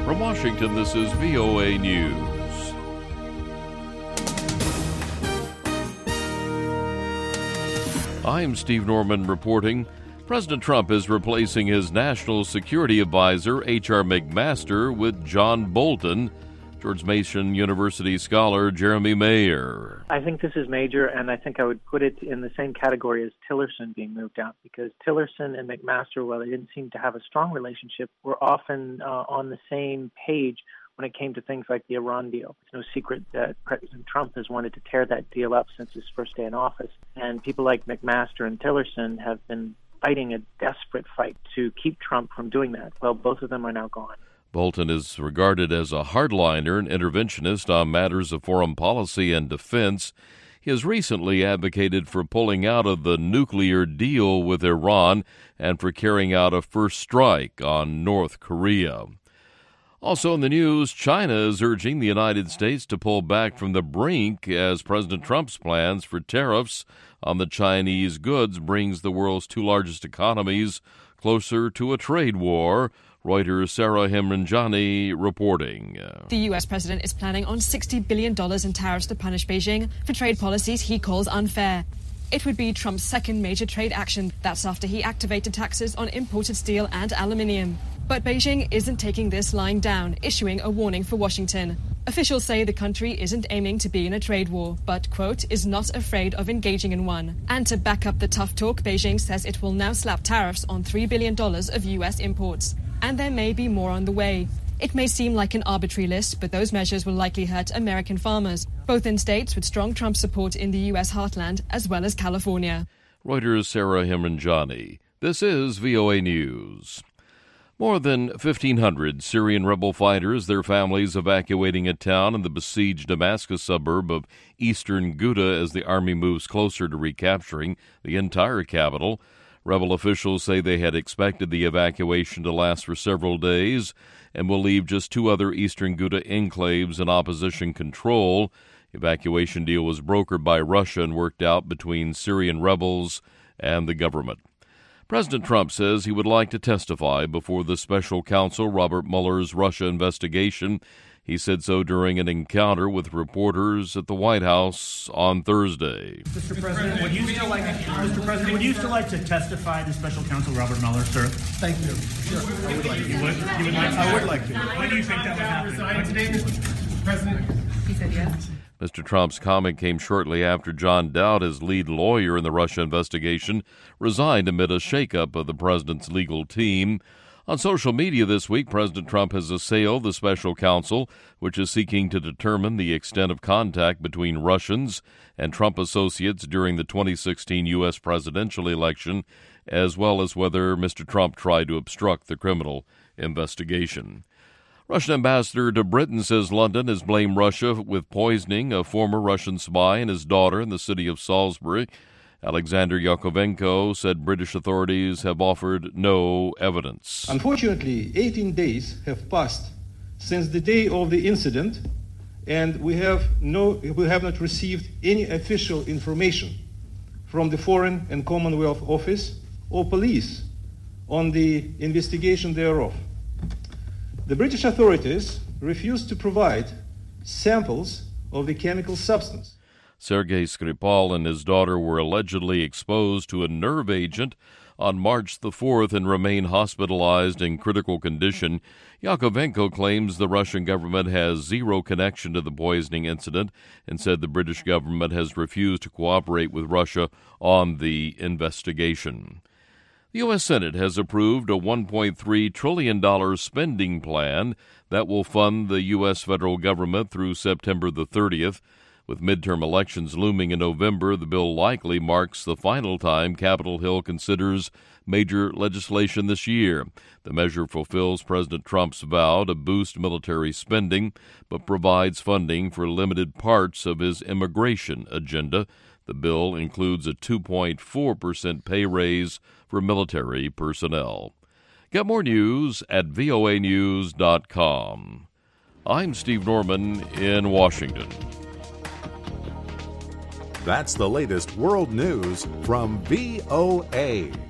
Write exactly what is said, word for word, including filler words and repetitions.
From Washington, this is V O A News. I'm Steve Norman reporting. President Trump is replacing his national security advisor, H R McMaster, with John Bolton. George Mason University scholar Jeremy Mayer. I think this is major, and I think I would put it in the same category as Tillerson being moved out, because Tillerson and McMaster, while they didn't seem to have a strong relationship, were often uh, on the same page when it came to things like the Iran deal. It's no secret that President Trump has wanted to tear that deal up since his first day in office, and people like McMaster and Tillerson have been fighting a desperate fight to keep Trump from doing that. Well, both of them are now gone. Bolton is regarded as a hardliner and interventionist on matters of foreign policy and defense. He has recently advocated for pulling out of the nuclear deal with Iran and for carrying out a first strike on North Korea. Also in the news, China is urging the United States to pull back from the brink as President Trump's plans for tariffs on the Chinese goods brings the world's two largest economies closer to a trade war. Reuters' Sarah Hemranjani reporting. The U S president is planning on sixty billion dollars in tariffs to punish Beijing for trade policies he calls unfair. It would be Trump's second major trade action. That's after he activated taxes on imported steel and aluminium. But Beijing isn't taking this lying down, issuing a warning for Washington. Officials say the country isn't aiming to be in a trade war, but, quote, is not afraid of engaging in one. And to back up the tough talk, Beijing says it will now slap tariffs on three billion dollars of U S imports. And there may be more on the way. It may seem like an arbitrary list, but those measures will likely hurt American farmers, both in states with strong Trump support in the U S heartland as well as California. Reuters' Sarah Hemranjani. This is V O A News. More than fifteen hundred Syrian rebel fighters, their families evacuating a town in the besieged Damascus suburb of eastern Ghouta as the army moves closer to recapturing the entire capital. Rebel officials say they had expected the evacuation to last for several days and will leave just two other eastern Ghouta enclaves in opposition control. Evacuation deal was brokered by Russia and worked out between Syrian rebels and the government. President Trump says he would like to testify before the special counsel Robert Mueller's Russia investigation. He said so during an encounter with reporters at the White House on Thursday. Mister President, would you still like, Mister President, would you still like to testify to Special Counsel Robert Mueller, sir? Thank you. Sure, I would like to. You would? You would like to? I would like to. When do you think that would happen? Today, Mister President? He said yes. Mister Trump's comment came shortly after John Dowd, his lead lawyer in the Russia investigation, resigned amid a shakeup of the president's legal team. On social media this week, President Trump has assailed the special counsel, which is seeking to determine the extent of contact between Russians and Trump associates during the twenty sixteen U S presidential election, as well as whether Mister Trump tried to obstruct the criminal investigation. Russian ambassador to Britain says London has blamed Russia with poisoning a former Russian spy and his daughter in the city of Salisbury. Alexander Yakovenko said British authorities have offered no evidence. Unfortunately, eighteen days have passed since the day of the incident, and we have no, we have not received any official information from the Foreign and Commonwealth Office or police on the investigation thereof. The British authorities refused to provide samples of the chemical substance. Sergei Skripal and his daughter were allegedly exposed to a nerve agent on March the fourth and remain hospitalized in critical condition. Yakovenko claims the Russian government has zero connection to the poisoning incident and said the British government has refused to cooperate with Russia on the investigation. The U S Senate has approved a one point three trillion dollars spending plan that will fund the U S federal government through September the thirtieth. With midterm elections looming in November, the bill likely marks the final time Capitol Hill considers major legislation this year. The measure fulfills President Trump's vow to boost military spending, but provides funding for limited parts of his immigration agenda. The bill includes a two point four percent pay raise for military personnel. Get more news at V O A news dot com. I'm Steve Norman in Washington. That's the latest world news from V O A.